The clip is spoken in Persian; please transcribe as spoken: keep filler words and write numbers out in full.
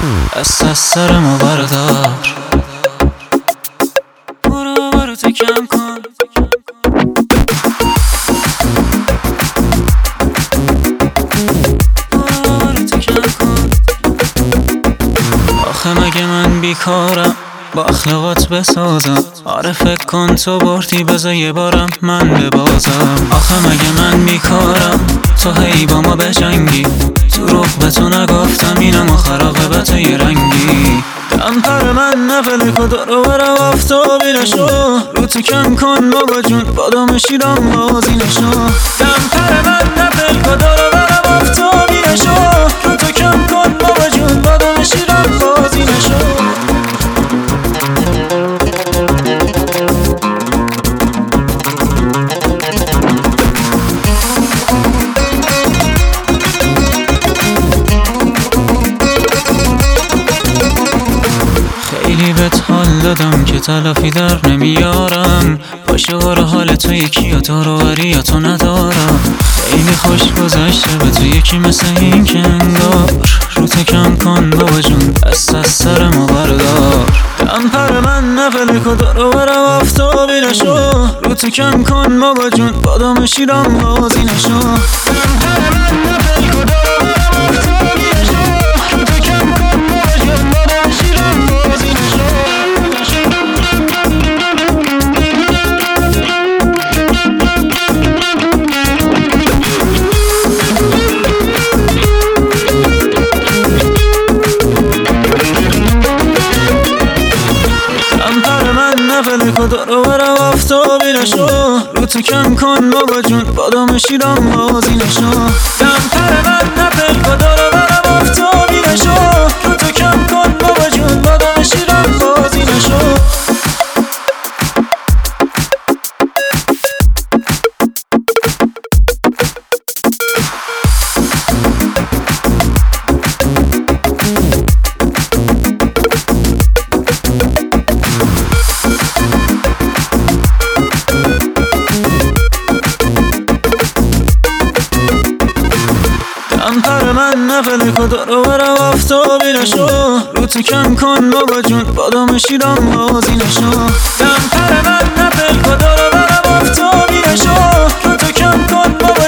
دست از سر ما بردار، برو برو تو کم کن. برو برو تو کم کن. آخه مگه من بیکارم با اخلاقات بسازم؟ آره فکر کن تو بردی بذار یه بارم من ببازم. آخه مگه من بیکارم تو هی با ما بجنگی؟ تو رخ به تو نگفتم اینم آخر عاقبت یه رنگی. دم پر من نفل کدار و برم آفتابی نشو، رو تو کم کن بابا جون بادام شیرم بازی نشو. دم پر من نفل کدار و برم آفتابی نشو، رو تو کم کن بابا جون بادام شیرم بازی نشو. خیلی بهت حال دادم که تلافی در نمیارم، عاشق حال تو یکی یا تو رو وری یا تو ندارم. خیلی خوش گذشته به تو یکی مثل این که انگار، رو تو کم کن بابا جون دست از سر ما بردار. دم پر من نفل کدار و برم آفتابی نشو، رو تو کم کن بابا جون بادام شیرم بازی نشو. دم پر من نفل کدار و برم آفتابی نشو، رو تو کم کن بابا جون بادام شیرم بازی نشو. نفل کدار و برم آفتابی نشو، رو تو کم کن بابا جون بادام شیرم بازی نشو. دم پر من نفل کدار و برم آفتابی نشو، رو تو کم کن بابا جون بادام شیرم بازی نشو. دم پر من نفل کدار و برم آفتابی نشو، رو تو کم کن بابا جون بادام شیرم بازی نشو. دم پر من نفل کدار و برم آفتابی نشو، رو تو کم کن بابا